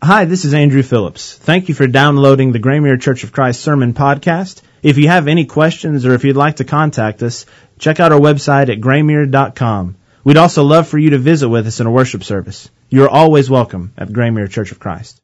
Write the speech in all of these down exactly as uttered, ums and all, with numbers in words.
Hi, this is Andrew Phillips. Thank you for downloading the Graymere Church of Christ Sermon Podcast. If you have any questions or if you'd like to contact us, check out our website at graymere dot com. We'd also love for you to visit with us in a worship service. You are always welcome at Graymere Church of Christ.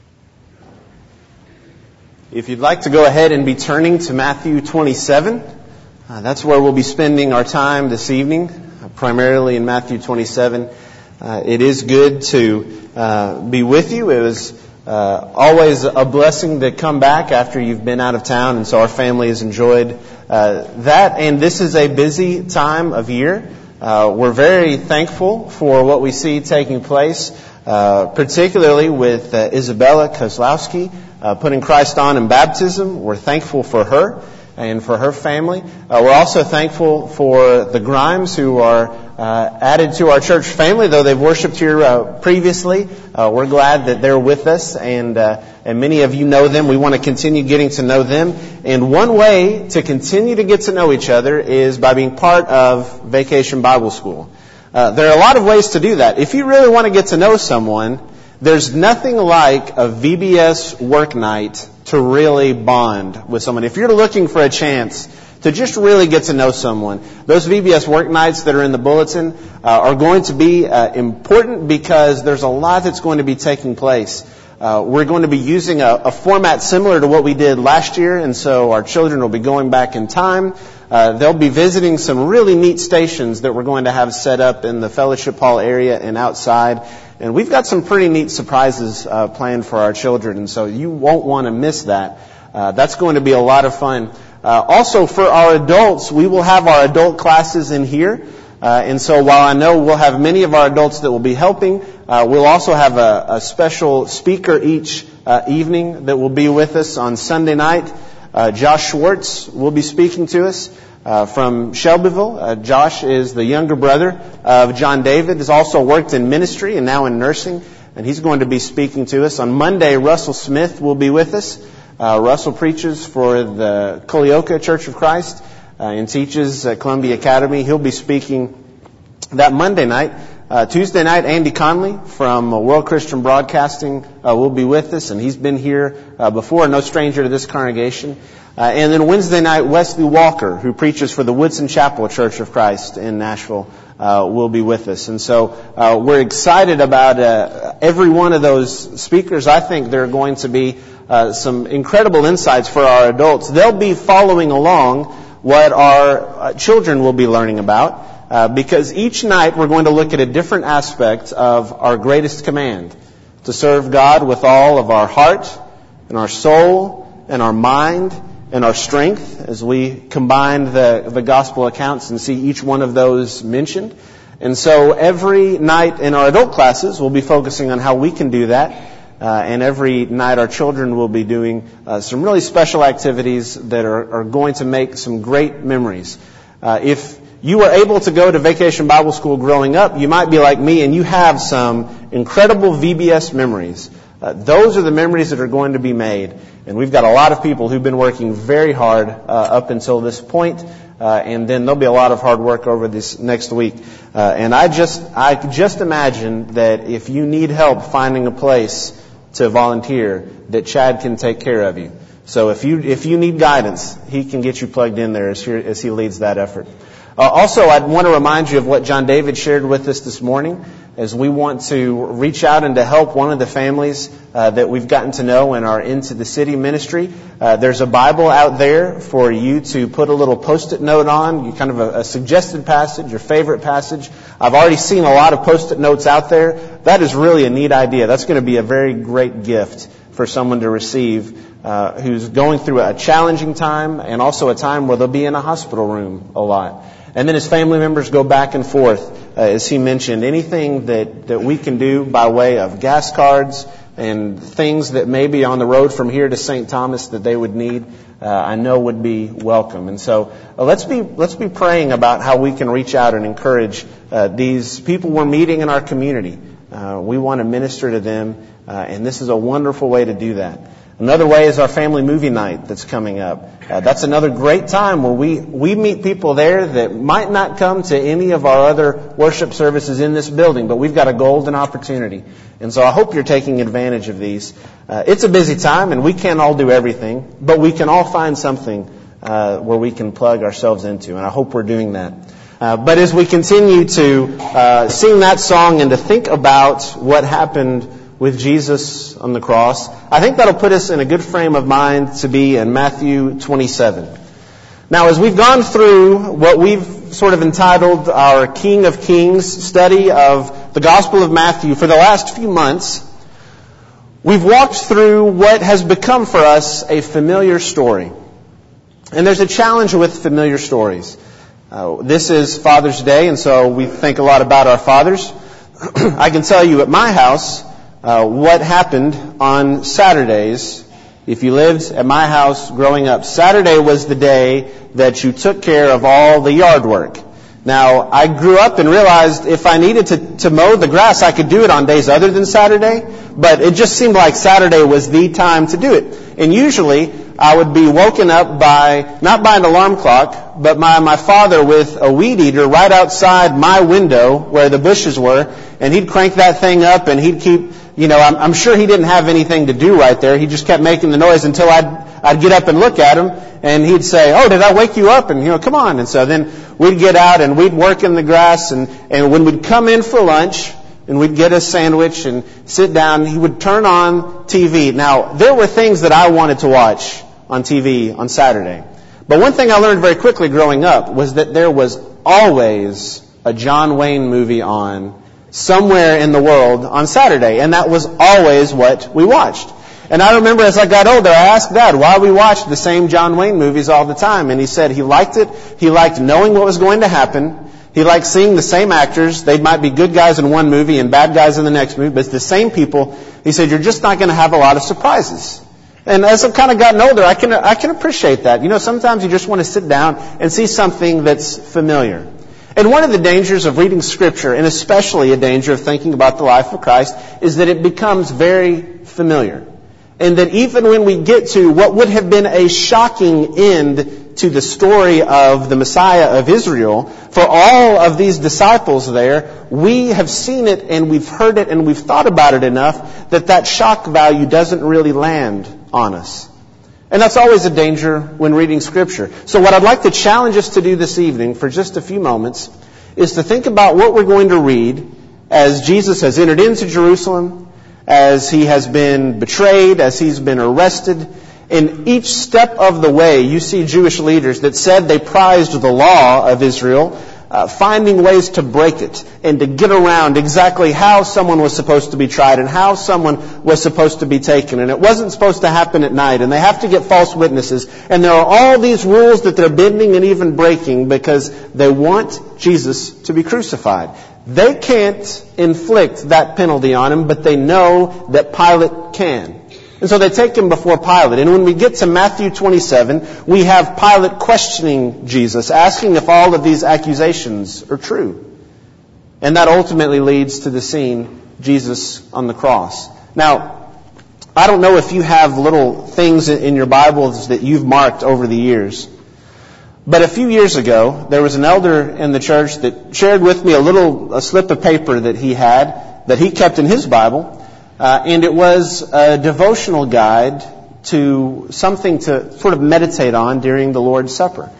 If you'd like to go ahead and be turning to Matthew twenty-seven, uh, that's where we'll be spending our time this evening, uh, primarily in Matthew twenty-seven. Uh, it is good to uh, be with you. It was uh, always a blessing to come back after you've been out of town, and so our family has enjoyed uh, that. And this is a busy time of year. Uh, we're very thankful for what we see taking place, uh, particularly with uh, Isabella Kozlowski uh, putting Christ on in baptism. We're thankful for her and for her family. Uh, we're also thankful for the Grimes who are uh, added to our church family, though they've worshiped here uh, previously. Uh, we're glad that they're with us, and uh, and many of you know them. We want to continue getting to know them. And one way to continue to get to know each other is by being part of Vacation Bible School. Uh, there are a lot of ways to do that. If you really want to get to know someone, there's nothing like a V B S work night to really bond with someone. If you're looking for a chance to just really get to know someone, those V B S work nights that are in the bulletin uh, are going to be uh, important because there's a lot that's going to be taking place. Uh, we're going to be using a, a format similar to what we did last year, and so our children will be going back in time. Uh, they'll be visiting some really neat stations that we're going to have set up in the fellowship hall area and outside. And we've got some pretty neat surprises uh, planned for our children, and so you won't want to miss that. Uh, that's going to be a lot of fun. Uh, also, for our adults, we will have our adult classes in here. Uh, and so while I know we'll have many of our adults that will be helping, uh, we'll also have a, a special speaker each uh, evening that will be with us on Sunday night. Uh, Josh Schwartz will be speaking to us uh, from Shelbyville. Uh, Josh is the younger brother of John David, has also worked in ministry and now in nursing, and he's going to be speaking to us. On Monday, Russell Smith will be with us. Uh, Russell preaches for the Culleoka Church of Christ uh, and teaches at Columbia Academy. He'll be speaking that Monday night. Uh, Tuesday night, Andy Conley from uh, World Christian Broadcasting uh, will be with us, and he's been here uh, before, no stranger to this congregation. Uh, and then Wednesday night, Wesley Walker, who preaches for the Woodson Chapel Church of Christ in Nashville, uh, will be with us. And so uh, we're excited about uh, every one of those speakers. I think there are going to be uh, some incredible insights for our adults. They'll be following along what our uh, children will be learning about. Uh, because each night we're going to look at a different aspect of our greatest command, to serve God with all of our heart and our soul and our mind and our strength, as we combine the, the gospel accounts and see each one of those mentioned. And so every night in our adult classes we'll be focusing on how we can do that. Uh, and every night our children will be doing uh, some really special activities that are, are going to make some great memories. Uh, if you were able to go to Vacation Bible School growing up, you might be like me and you have some incredible V B S memories. Uh, those are the memories that are going to be made. And we've got a lot of people who've been working very hard uh, up until this point. Uh, and then there'll be a lot of hard work over this next week. Uh, and I just, I just imagine that if you need help finding a place to volunteer, that Chad can take care of you. So if you, if you need guidance, he can get you plugged in there as he, as he leads that effort. Uh, also, I want to remind you of what John David shared with us this morning, as we want to reach out and to help one of the families uh, that we've gotten to know in our Into the City ministry. Uh, there's a Bible out there for you to put a little post-it note on, you kind of a, a suggested passage, your favorite passage. I've already seen a lot of post-it notes out there. That is really a neat idea. That's going to be a very great gift for someone to receive uh, who's going through a challenging time and also a time where they'll be in a hospital room a lot. And then as family members go back and forth, uh, as he mentioned, anything that, that we can do by way of gas cards and things that may be on the road from here to Saint Thomas that they would need, uh, I know would be welcome. And so uh, let's be let's be praying about how we can reach out and encourage uh, these people we're meeting in our community. Uh, we want to minister to them, uh, and this is a wonderful way to do that. Another way is our family movie night that's coming up. Uh, that's another great time where we, we meet people there that might not come to any of our other worship services in this building, but we've got a golden opportunity. And so I hope you're taking advantage of these. Uh, it's a busy time, and we can't all do everything, but we can all find something uh, where we can plug ourselves into, and I hope we're doing that. Uh, but as we continue to uh, sing that song and to think about what happened with Jesus on the cross, I think that'll put us in a good frame of mind to be in Matthew twenty-seven. Now, as we've gone through what we've sort of entitled our King of Kings study of the Gospel of Matthew for the last few months, we've walked through what has become for us a familiar story. And there's a challenge with familiar stories. Uh, this is Father's Day, and so we think a lot about our fathers. I can tell you at my house, Uh, what happened on Saturdays. If you lived at my house growing up, Saturday was the day that you took care of all the yard work. Now, I grew up and realized if I needed to, to mow the grass, I could do it on days other than Saturday, but it just seemed like Saturday was the time to do it. And usually, I would be woken up by, not by an alarm clock, but by my father with a weed eater right outside my window where the bushes were, and he'd crank that thing up and he'd keep, you know, I'm, I'm sure he didn't have anything to do right there. He just kept making the noise until I'd, I'd get up and look at him, and he'd say, "Oh, did I wake you up?" And, you know, "Come on." And so then we'd get out and we'd work in the grass, and, and when we'd come in for lunch, and we'd get a sandwich and sit down, he would turn on T V. Now, there were things that I wanted to watch on T V on Saturday. But one thing I learned very quickly growing up was that there was always a John Wayne movie on somewhere in the world on Saturday. And that was always what we watched. And I remember as I got older, I asked Dad why we watched the same John Wayne movies all the time. And he said he liked it. He liked knowing what was going to happen. He liked seeing the same actors. They might be good guys in one movie and bad guys in the next movie, but it's the same people. He said, you're just not going to have a lot of surprises. And as I've kind of gotten older, I can I can appreciate that. You know, sometimes you just want to sit down and see something that's familiar. And one of the dangers of reading Scripture, and especially a danger of thinking about the life of Christ, is that it becomes very familiar. And that even when we get to what would have been a shocking end to the story of the Messiah of Israel, for all of these disciples there, we have seen it and we've heard it and we've thought about it enough that that shock value doesn't really land on us. And that's always a danger when reading Scripture. So what I'd like to challenge us to do this evening for just a few moments is to think about what we're going to read as Jesus has entered into Jerusalem, as he has been betrayed, as he's been arrested. In each step of the way, you see Jewish leaders that said they prized the law of Israel, uh, finding ways to break it and to get around exactly how someone was supposed to be tried and how someone was supposed to be taken. And it wasn't supposed to happen at night. And they have to get false witnesses. And there are all these rules that they're bending and even breaking because they want Jesus to be crucified. They can't inflict that penalty on him, but they know that Pilate can. And so they take him before Pilate. And when we get to Matthew twenty-seven, we have Pilate questioning Jesus, asking if all of these accusations are true. And that ultimately leads to the scene, Jesus on the cross. Now, I don't know if you have little things in your Bibles that you've marked over the years. But a few years ago, there was an elder in the church that shared with me a little a slip of paper that he had, that he kept in his Bible. Uh, and it was a devotional guide to something to sort of meditate on during the Lord's Supper.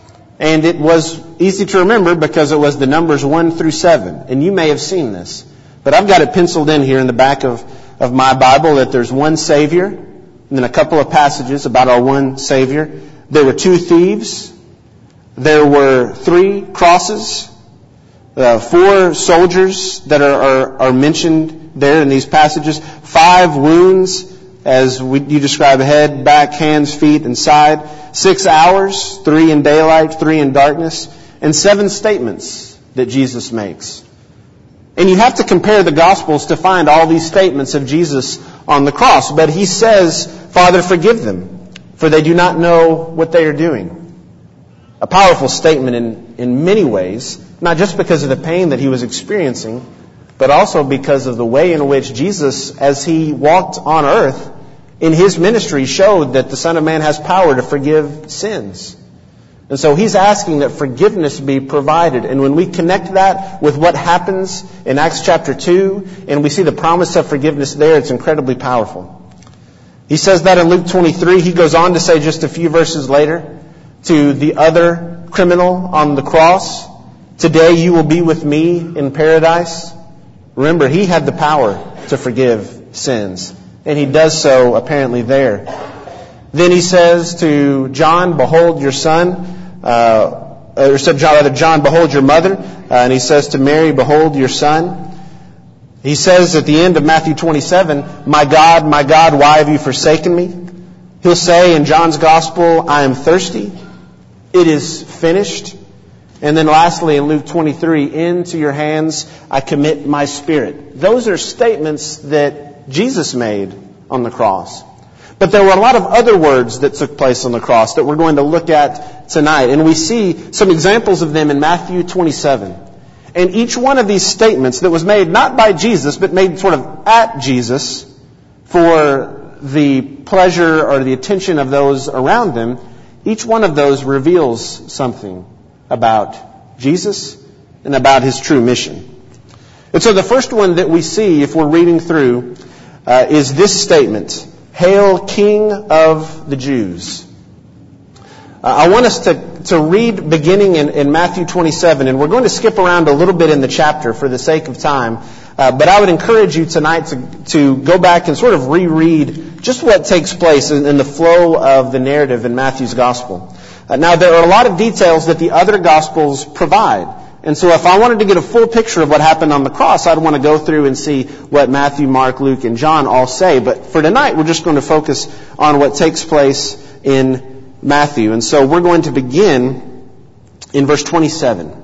And it was easy to remember because it was the numbers one through seven. And you may have seen this. But I've got it penciled in here in the back of, of my Bible that there's one Savior, and then a couple of passages about our one Savior. There were two thieves. There were three crosses. Uh, four soldiers that are, are, are mentioned there in these passages. Five wounds, as we, you describe, head, back, hands, feet, and side. Six hours, three in daylight, three in darkness. And seven statements that Jesus makes. And you have to compare the Gospels to find all these statements of Jesus on the cross. But he says, Father, forgive them, for they do not know what they are doing. A powerful statement in, in many ways, not just because of the pain that he was experiencing, but also because of the way in which Jesus, as he walked on earth, in his ministry showed that the Son of Man has power to forgive sins. And so he's asking that forgiveness be provided. And when we connect that with what happens in Acts chapter two, and we see the promise of forgiveness there, it's incredibly powerful. He says that in Luke twenty-three. He goes on to say just a few verses later to the other criminal on the cross, "Today you will be with me in paradise." Remember, he had the power to forgive sins. And he does so apparently there. Then he says to John, "Behold your son." Uh, or said John, rather, "John, behold your mother." Uh, and he says to Mary, "Behold your son." He says at the end of Matthew twenty-seven, "My God, my God, why have you forsaken me?" He'll say in John's Gospel, "I am thirsty." It is finished. And then lastly in Luke twenty-three, "Into your hands I commit my spirit." Those are statements that Jesus made on the cross. But there were a lot of other words that took place on the cross that we're going to look at tonight. And we see some examples of them in Matthew twenty-seven. And each one of these statements that was made not by Jesus, but made sort of at Jesus for the pleasure or the attention of those around them, each one of those reveals something about Jesus and about his true mission. And so the first one that we see, if we're reading through, uh, is this statement: "Hail, King of the Jews." Uh, I want us to, to read beginning in, in Matthew twenty-seven, and we're going to skip around a little bit in the chapter for the sake of time. Uh, but I would encourage you tonight to, to go back and sort of reread just what takes place in, in the flow of the narrative in Matthew's Gospel. Uh, now, there are a lot of details that the other Gospels provide. And so if I wanted to get a full picture of what happened on the cross, I'd want to go through and see what Matthew, Mark, Luke, and John all say. But for tonight, we're just going to focus on what takes place in Matthew. And so we're going to begin in verse twenty-seven.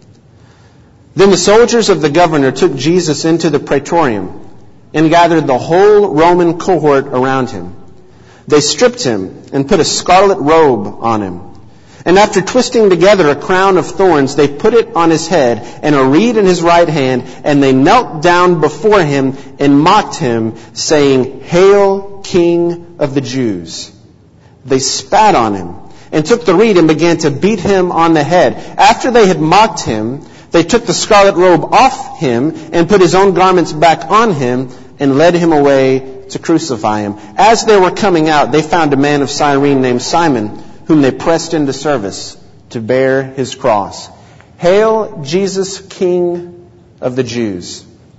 "Then the soldiers of the governor took Jesus into the praetorium and gathered the whole Roman cohort around him. They stripped him and put a scarlet robe on him. And after twisting together a crown of thorns, they put it on his head and a reed in his right hand, and they knelt down before him and mocked him, saying, 'Hail, King of the Jews.' They spat on him and took the reed and began to beat him on the head. After they had mocked him, they took the scarlet robe off him and put his own garments back on him and led him away to crucify him. As they were coming out, they found a man of Cyrene named Simon, whom they pressed into service to bear his cross." Hail, Jesus, King of the Jews.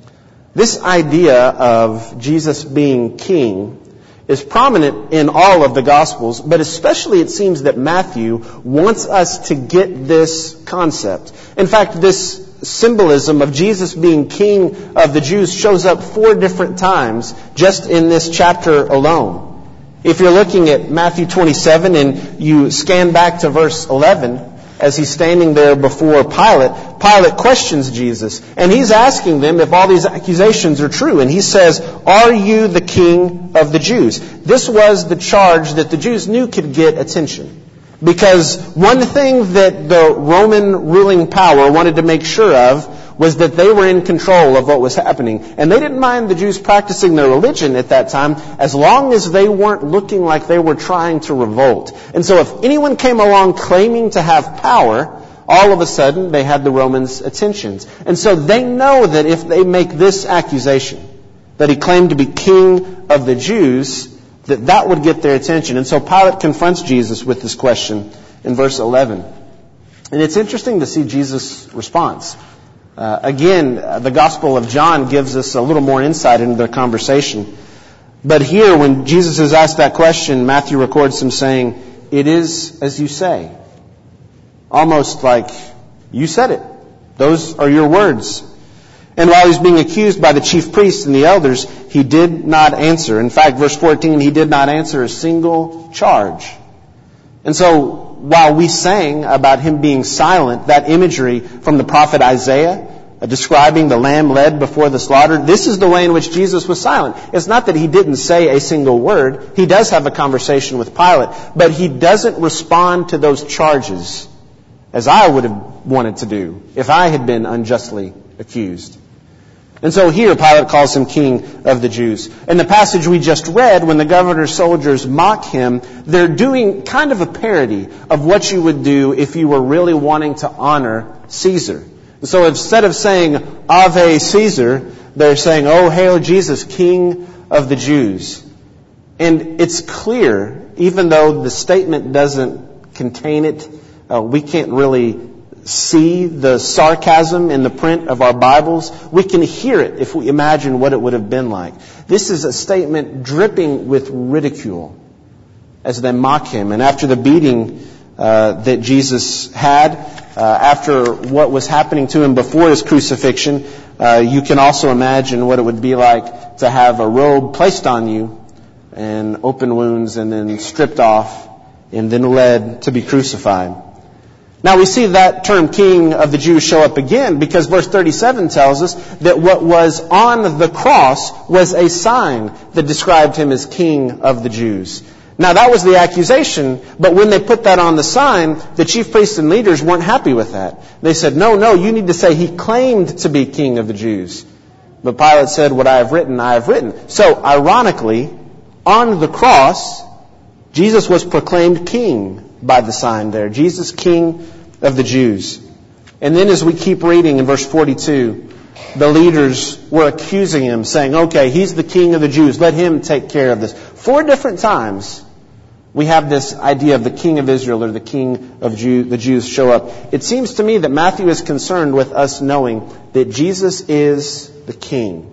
This idea of Jesus being king is prominent in all of the Gospels, but especially it seems that Matthew wants us to get this concept. In fact, this symbolism of Jesus being king of the Jews shows up four different times just in this chapter alone. If you're looking at Matthew twenty-seven and you scan back to verse eleven, as he's standing there before Pilate, Pilate questions Jesus. And he's asking them if all these accusations are true. And he says, "Are you the king of the Jews?" This was the charge that the Jews knew could get attention. Because one thing that the Roman ruling power wanted to make sure of was that they were in control of what was happening. And they didn't mind the Jews practicing their religion at that time as long as they weren't looking like they were trying to revolt. And so if anyone came along claiming to have power, all of a sudden they had the Romans' attentions. And so they know that if they make this accusation, that he claimed to be king of the Jews, that that would get their attention. And so Pilate confronts Jesus with this question in verse eleven. And it's interesting to see Jesus' response. Uh, again, uh, the Gospel of John gives us a little more insight into their conversation. But here, when Jesus is asked that question, Matthew records him saying, "It is as you say." Almost like, you said it. Those are your words. And while he's being accused by the chief priests and the elders, he did not answer. In fact, verse fourteen, he did not answer a single charge. And so, while we sang about him being silent, that imagery from the prophet Isaiah, uh, describing the lamb led before the slaughter, this is the way in which Jesus was silent. It's not that he didn't say a single word. He does have a conversation with Pilate, but he doesn't respond to those charges as I would have wanted to do if I had been unjustly accused. And so here Pilate calls him king of the Jews. In the passage we just read, when the governor's soldiers mock him, they're doing kind of a parody of what you would do if you were really wanting to honor Caesar. So instead of saying, Ave Caesar, they're saying, Oh, hail Jesus, King of the Jews. And it's clear, even though the statement doesn't contain it, uh, we can't really see the sarcasm in the print of our Bibles. We can hear it if we imagine what it would have been like. This is a statement dripping with ridicule as they mock him. And after the beating uh, that Jesus had, uh, after what was happening to him before his crucifixion, uh, you can also imagine what it would be like to have a robe placed on you and open wounds and then stripped off and then led to be crucified. Now we see that term king of the Jews show up again because verse thirty-seven tells us that what was on the cross was a sign that described him as king of the Jews. Now that was the accusation, but when they put that on the sign, the chief priests and leaders weren't happy with that. They said, no, no, you need to say he claimed to be king of the Jews. But Pilate said, what I have written, I have written. So ironically, on the cross, Jesus was proclaimed king by the sign there. Jesus, King of the Jews. And then as we keep reading in verse forty-two, the leaders were accusing him, saying, okay, he's the King of the Jews. Let him take care of this. Four different times we have this idea of the King of Israel or the King of Jew, the Jews show up. It seems to me that Matthew is concerned with us knowing that Jesus is the King.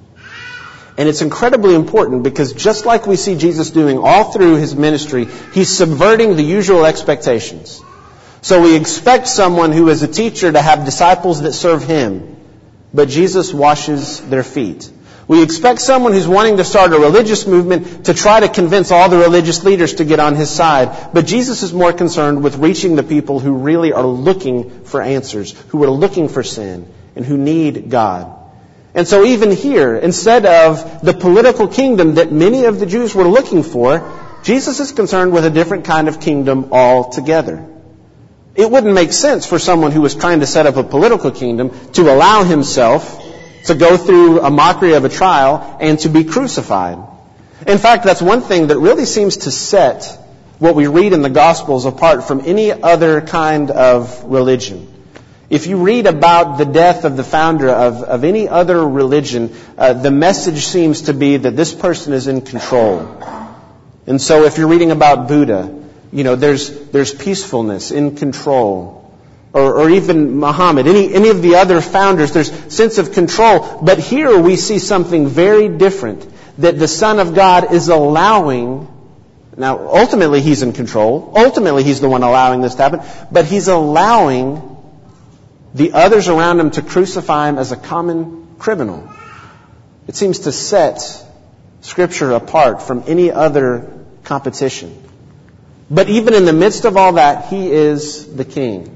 And it's incredibly important because just like we see Jesus doing all through his ministry, he's subverting the usual expectations. So we expect someone who is a teacher to have disciples that serve him, but Jesus washes their feet. We expect someone who's wanting to start a religious movement to try to convince all the religious leaders to get on his side, but Jesus is more concerned with reaching the people who really are looking for answers, who are looking for sin, and who need God. And so even here, instead of the political kingdom that many of the Jews were looking for, Jesus is concerned with a different kind of kingdom altogether. It wouldn't make sense for someone who was trying to set up a political kingdom to allow himself to go through a mockery of a trial and to be crucified. In fact, that's one thing that really seems to set what we read in the Gospels apart from any other kind of religion. If you read about the death of the founder of, of any other religion, uh, the message seems to be that this person is in control. And so if you're reading about Buddha, you know, there's there's peacefulness, in control. Or, or even Muhammad, any, any of the other founders, there's sense of control. But here we see something very different, that the Son of God is allowing. Now, ultimately he's in control. Ultimately he's the one allowing this to happen. But he's allowing the others around him to crucify him as a common criminal. It seems to set Scripture apart from any other competition. But even in the midst of all that, he is the King.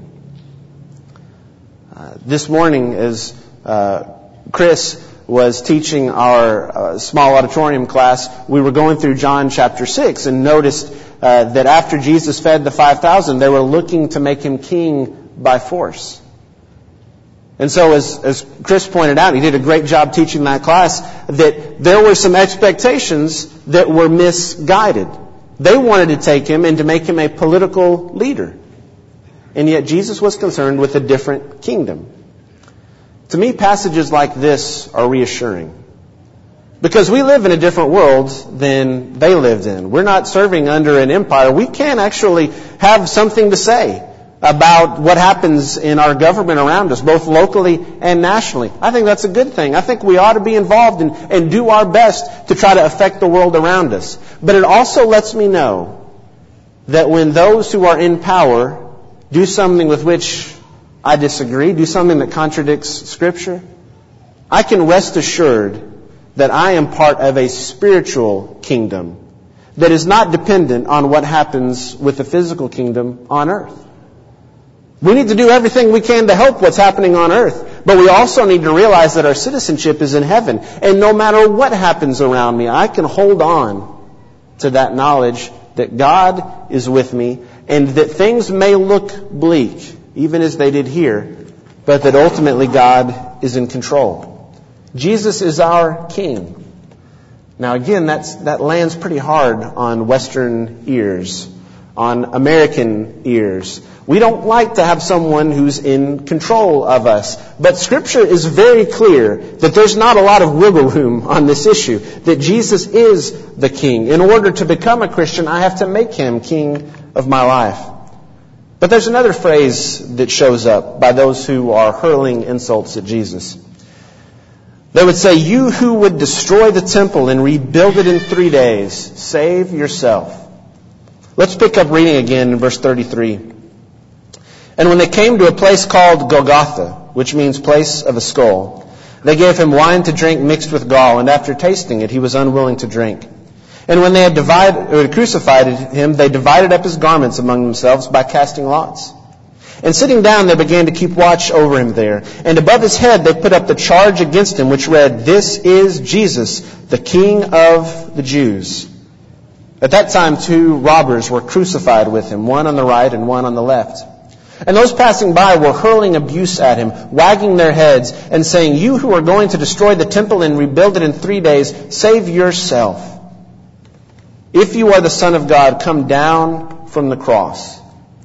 Uh, this morning, as uh, Chris was teaching our uh, small auditorium class, we were going through John chapter six and noticed uh, that after Jesus fed the five thousand, they were looking to make him king by force. And so as, as Chris pointed out, he did a great job teaching that class, that there were some expectations that were misguided. They wanted to take him and to make him a political leader. And yet Jesus was concerned with a different kingdom. To me, passages like this are reassuring. Because we live in a different world than they lived in. We're not serving under an empire. We can actually have something to say about what happens in our government around us, both locally and nationally. I think that's a good thing. I think we ought to be involved in, and do our best to try to affect the world around us. But it also lets me know that when those who are in power do something with which I disagree, do something that contradicts Scripture, I can rest assured that I am part of a spiritual kingdom that is not dependent on what happens with the physical kingdom on earth. We need to do everything we can to help what's happening on earth. But we also need to realize that our citizenship is in heaven. And no matter what happens around me, I can hold on to that knowledge that God is with me and that things may look bleak, even as they did here, but that ultimately God is in control. Jesus is our King. Now again, that's, that lands pretty hard on Western ears, on American ears. We don't like to have someone who's in control of us. But Scripture is very clear that there's not a lot of wiggle room on this issue, that Jesus is the King. In order to become a Christian, I have to make Him King of my life. But there's another phrase that shows up by those who are hurling insults at Jesus. They would say, "You who would destroy the temple and rebuild it in three days, save yourself." Let's pick up reading again in verse thirty-three. "And when they came to a place called Golgotha, which means place of a skull, they gave him wine to drink mixed with gall, and after tasting it, he was unwilling to drink. And when they had divided, or crucified him, they divided up his garments among themselves by casting lots. And sitting down, they began to keep watch over him there. And above his head, they put up the charge against him, which read, 'This is Jesus, the King of the Jews.' At that time, two robbers were crucified with him, one on the right and one on the left. And those passing by were hurling abuse at him, wagging their heads and saying, 'You who are going to destroy the temple and rebuild it in three days, save yourself. If you are the Son of God, come down from the cross.'"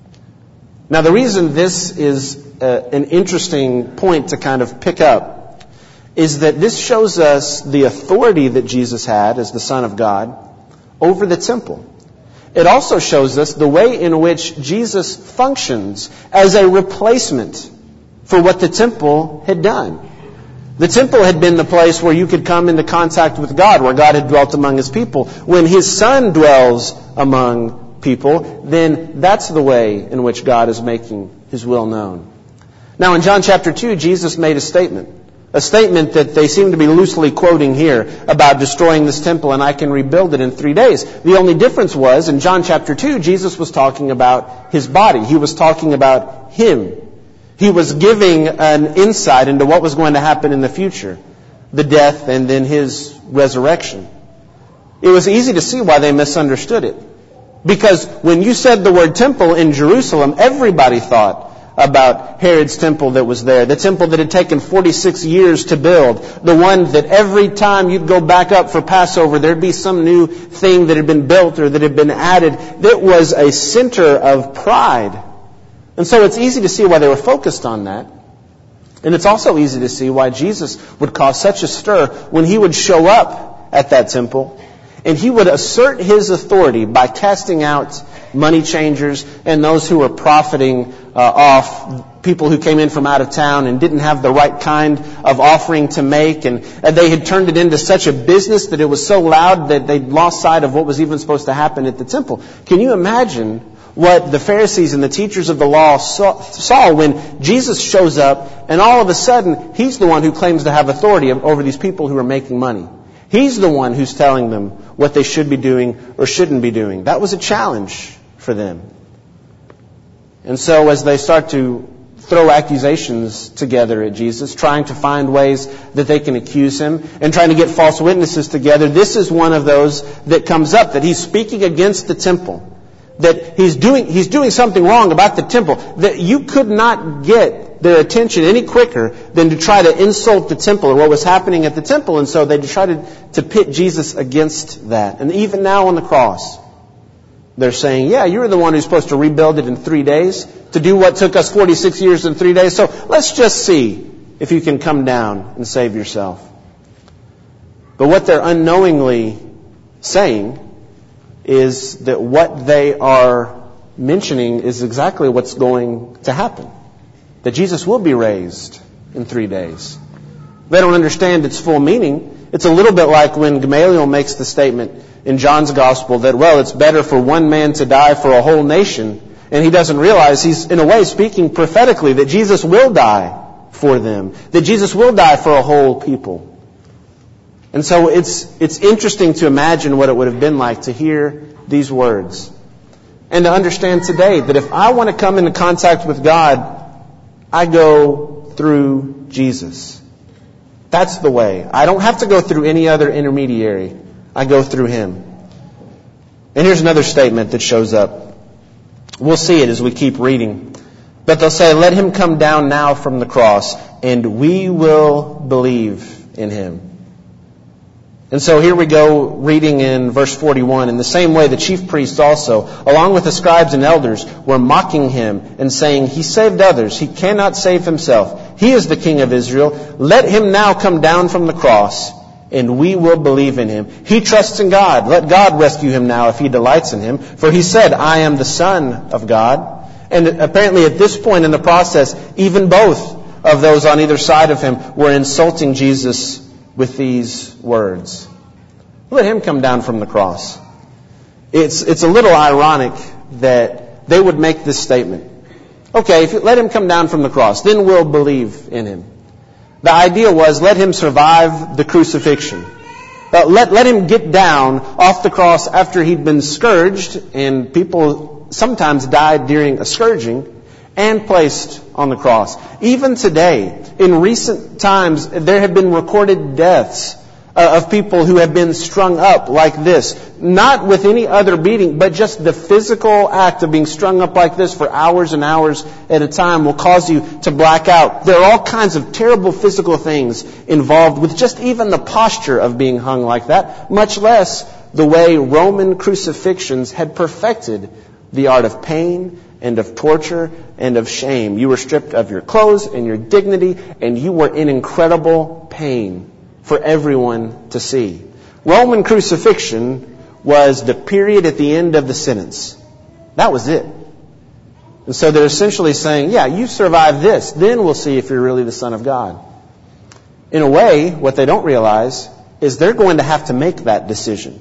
Now, the reason this is uh, an interesting point to kind of pick up is that this shows us the authority that Jesus had as the Son of God over the temple. It also shows us the way in which Jesus functions as a replacement for what the temple had done. The temple had been the place where you could come into contact with God, where God had dwelt among His people. When His Son dwells among people, then that's the way in which God is making His will known. Now in John chapter two, Jesus made a statement. A statement that they seem to be loosely quoting here about destroying this temple and I can rebuild it in three days. The only difference was, in John chapter two, Jesus was talking about His body. He was talking about Him. He was giving an insight into what was going to happen in the future. The death and then His resurrection. It was easy to see why they misunderstood it. Because when you said the word temple in Jerusalem, everybody thought about Herod's temple that was there. The temple that had taken forty-six years to build. The one that every time you'd go back up for Passover, there'd be some new thing that had been built or that had been added. That was a center of pride. And so it's easy to see why they were focused on that. And it's also easy to see why Jesus would cause such a stir when He would show up at that temple. And He would assert His authority by casting out money changers and those who were profiting uh, off people who came in from out of town and didn't have the right kind of offering to make. And, and they had turned it into such a business that it was so loud that they'd lost sight of what was even supposed to happen at the temple. Can you imagine what the Pharisees and the teachers of the law saw, saw when Jesus shows up and all of a sudden He's the one who claims to have authority over these people who are making money? He's the one who's telling them what they should be doing or shouldn't be doing. That was a challenge for them. And so as they start to throw accusations together at Jesus, trying to find ways that they can accuse Him and trying to get false witnesses together, this is one of those that comes up, that He's speaking against the temple. That he's doing, he's doing something wrong about the temple. That you could not get their attention any quicker than to try to insult the temple or what was happening at the temple. And so they decided to pit Jesus against that. And even now on the cross, they're saying, yeah, you're the one who's supposed to rebuild it in three days. To do what took us forty-six years in three days. So let's just see if you can come down and save yourself. But what they're unknowingly saying is that what they are mentioning is exactly what's going to happen. That Jesus will be raised in three days. They don't understand its full meaning. It's a little bit like when Gamaliel makes the statement in John's Gospel that, well, it's better for one man to die for a whole nation. And he doesn't realize he's, in a way, speaking prophetically that Jesus will die for them. That Jesus will die for a whole people. And so it's it's interesting to imagine what it would have been like to hear these words. And to understand today that if I want to come into contact with God, I go through Jesus. That's the way. I don't have to go through any other intermediary. I go through Him. And here's another statement that shows up. We'll see it as we keep reading. But they'll say, let Him come down now from the cross, and we will believe in him. And so here we go reading in verse forty-one. In the same way, the chief priests also, along with the scribes and elders, were mocking him and saying, "He saved others. He cannot save himself. He is the King of Israel. Let him now come down from the cross, and we will believe in him. He trusts in God. Let God rescue him now if he delights in him. For he said, 'I am the Son of God.'" And apparently at this point in the process, even both of those on either side of him were insulting Jesus with these words. Let him come down from the cross. It's, it's a little ironic that they would make this statement. Okay, if you let him come down from the cross, then we'll believe in him. The idea was, let him survive the crucifixion. Uh, let, let him get down off the cross after he'd been scourged, and people sometimes died during a scourging, and placed on the cross. Even today, in recent times, there have been recorded deaths uh, of people who have been strung up like this. Not with any other beating, but just the physical act of being strung up like this for hours and hours at a time will cause you to black out. There are all kinds of terrible physical things involved with just even the posture of being hung like that, much less the way Roman crucifixions had perfected the art of pain and of torture and of shame. You were stripped of your clothes and your dignity, and you were in incredible pain for everyone to see. Roman crucifixion was the period at the end of the sentence. That was it. And so they're essentially saying, yeah, you survive this, then we'll see if you're really the Son of God. In a way, what they don't realize is they're going to have to make that decision.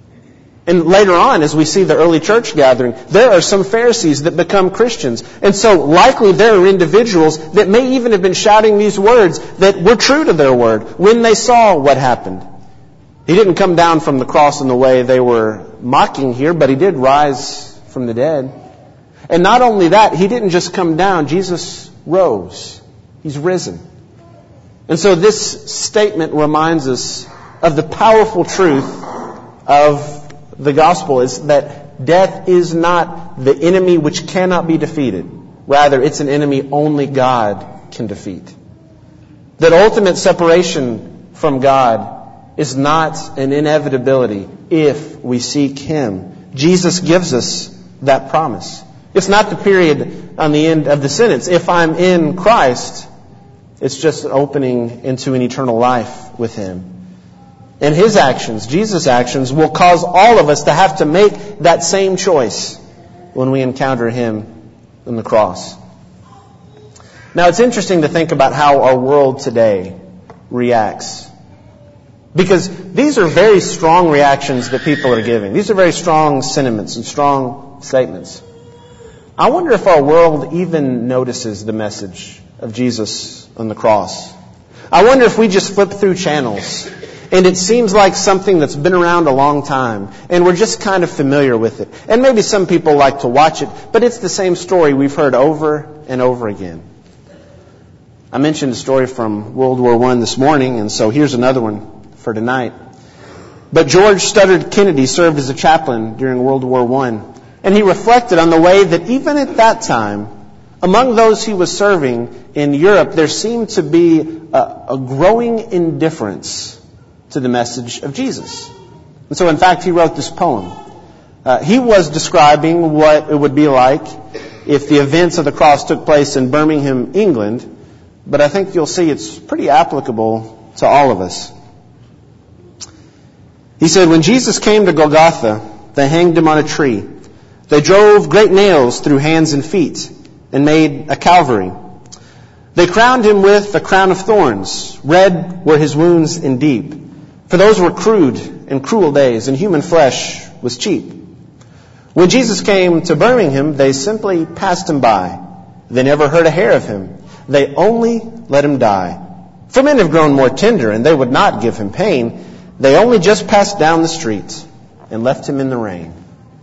And later on, as we see the early church gathering, there are some Pharisees that become Christians. And so likely there are individuals that may even have been shouting these words that were true to their word when they saw what happened. He didn't come down from the cross in the way they were mocking here, but he did rise from the dead. And not only that, he didn't just come down, Jesus rose. He's risen. And so this statement reminds us of the powerful truth of the gospel, is that death is not the enemy which cannot be defeated. Rather, it's an enemy only God can defeat. That ultimate separation from God is not an inevitability if we seek him. Jesus gives us that promise. It's not the period on the end of the sentence. If I'm in Christ, it's just an opening into an eternal life with him. And his actions, Jesus' actions, will cause all of us to have to make that same choice when we encounter him on the cross. Now, it's interesting to think about how our world today reacts. Because these are very strong reactions that people are giving. These are very strong sentiments and strong statements. I wonder if our world even notices the message of Jesus on the cross. I wonder if we just flip through channels and it seems like something that's been around a long time, and we're just kind of familiar with it. And maybe some people like to watch it, but it's the same story we've heard over and over again. I mentioned a story from World War One this morning, and so here's another one for tonight. But George Studdard Kennedy served as a chaplain during World War One, and he reflected on the way that even at that time, among those he was serving in Europe, there seemed to be a, a growing indifference to the message of Jesus. And so, in fact, he wrote this poem. Uh, he was describing what it would be like if the events of the cross took place in Birmingham, England, but I think you'll see it's pretty applicable to all of us. He said, "When Jesus came to Golgotha, they hanged him on a tree. They drove great nails through hands and feet and made a Calvary. They crowned him with a crown of thorns. Red were his wounds and deep. For those were crude and cruel days, and human flesh was cheap. When Jesus came to Birmingham, they simply passed him by. They never heard a hair of him. They only let him die. For men have grown more tender, and they would not give him pain. They only just passed down the street and left him in the rain."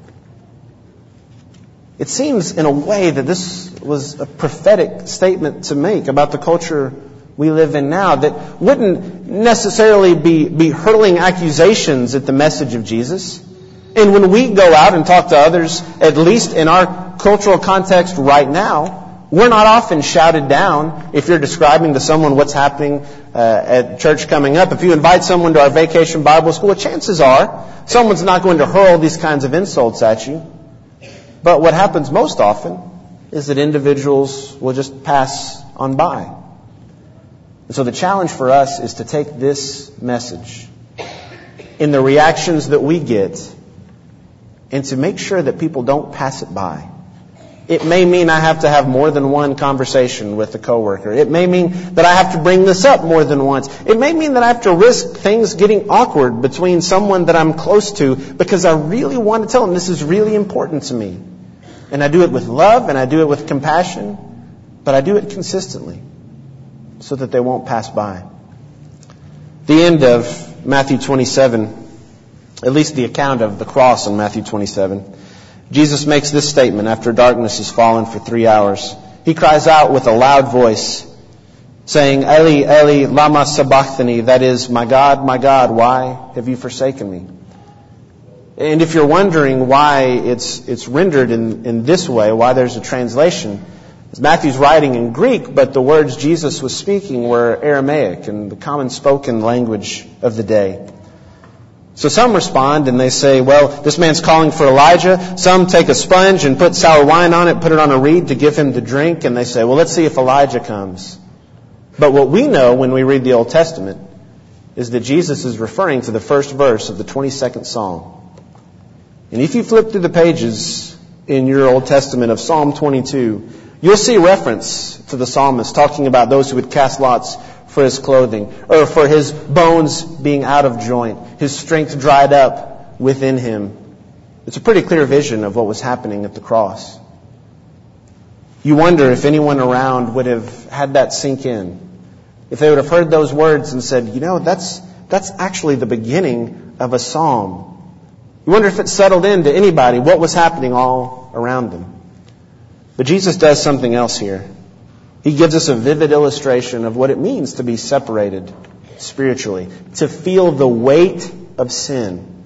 It seems in a way that this was a prophetic statement to make about the culture we live in now that wouldn't necessarily be, be hurling accusations at the message of Jesus. And when we go out and talk to others, at least in our cultural context right now, We're not often shouted down if you're describing to someone what's happening uh, at church coming up. If you invite someone to our vacation Bible school, chances are someone's not going to hurl these kinds of insults at you. But what happens most often is that individuals will just pass on by. And so the challenge for us is to take this message in the reactions that we get and to make sure that people don't pass it by. It may mean I have to have more than one conversation with a coworker. It may mean that I have to bring this up more than once. It may mean that I have to risk things getting awkward between someone that I'm close to because I really want to tell them this is really important to me. And I do it with love and I do it with compassion, but I do it consistently so that they won't pass by. The end of Matthew twenty-seven, at least the account of the cross in Matthew twenty-seven, Jesus makes this statement after darkness has fallen for three hours. He cries out with a loud voice, saying, Eli, Eli, lama sabachthani, that is, my God, my God, why have you forsaken me? And if you're wondering why it's it's rendered in, in this way, why there's a translation, Matthew's writing in Greek, but the words Jesus was speaking were Aramaic and the common spoken language of the day. So some respond and they say, well, this man's calling for Elijah. Some take a sponge and put sour wine on it, put it on a reed to give him to drink, and they say, well, let's see if Elijah comes. But what we know when we read the Old Testament is that Jesus is referring to the first verse of the twenty-second Psalm. And if you flip through the pages in your Old Testament of Psalm twenty-two, you'll see reference to the psalmist talking about those who would cast lots for his clothing, or for his bones being out of joint, his strength dried up within him. It's a pretty clear vision of what was happening at the cross. You wonder if anyone around would have had that sink in. If they would have heard those words and said, you know, that's that's actually the beginning of a psalm. You wonder if it settled into anybody what was happening all around them. But Jesus does something else here. He gives us a vivid illustration of what it means to be separated spiritually, to feel the weight of sin.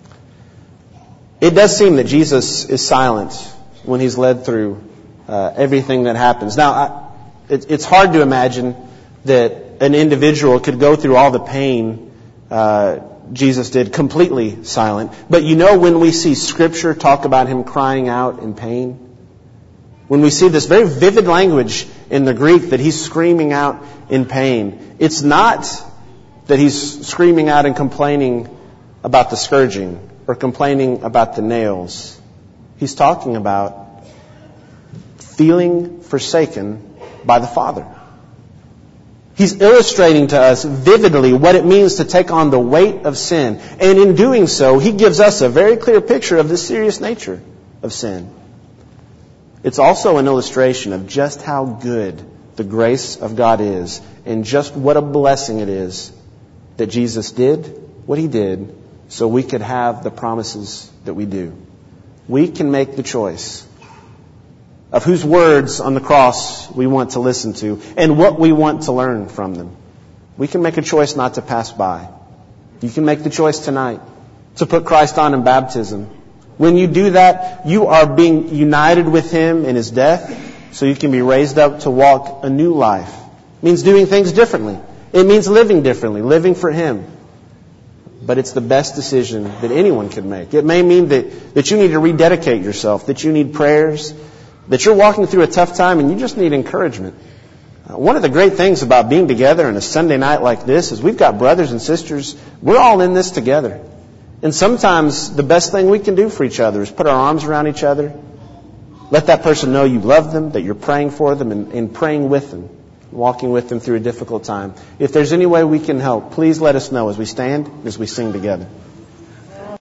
It does seem that Jesus is silent when he's led through uh, everything that happens. Now, I, it, it's hard to imagine that an individual could go through all the pain uh, Jesus did completely silent. But you know, when we see Scripture talk about him crying out in pain, when we see this very vivid language in the Greek that he's screaming out in pain, it's not that he's screaming out and complaining about the scourging or complaining about the nails. He's talking about feeling forsaken by the Father. He's illustrating to us vividly what it means to take on the weight of sin. And in doing so, he gives us a very clear picture of the serious nature of sin. It's also an illustration of just how good the grace of God is and just what a blessing it is that Jesus did what he did so we could have the promises that we do. We can make the choice of whose words on the cross we want to listen to and what we want to learn from them. We can make a choice not to pass by. You can make the choice tonight to put Christ on in baptism. When you do that, you are being united with him in his death so you can be raised up to walk a new life. It means doing things differently. It means living differently, living for him. But it's the best decision that anyone can make. It may mean that, that you need to rededicate yourself, that you need prayers, that you're walking through a tough time and you just need encouragement. Uh, one of the great things about being together on a Sunday night like this is we've got brothers and sisters. We're all in this together. And sometimes the best thing we can do for each other is put our arms around each other. Let that person know you love them, that you're praying for them and, and praying with them, walking with them through a difficult time. If there's any way we can help, please let us know as we stand, as we sing together.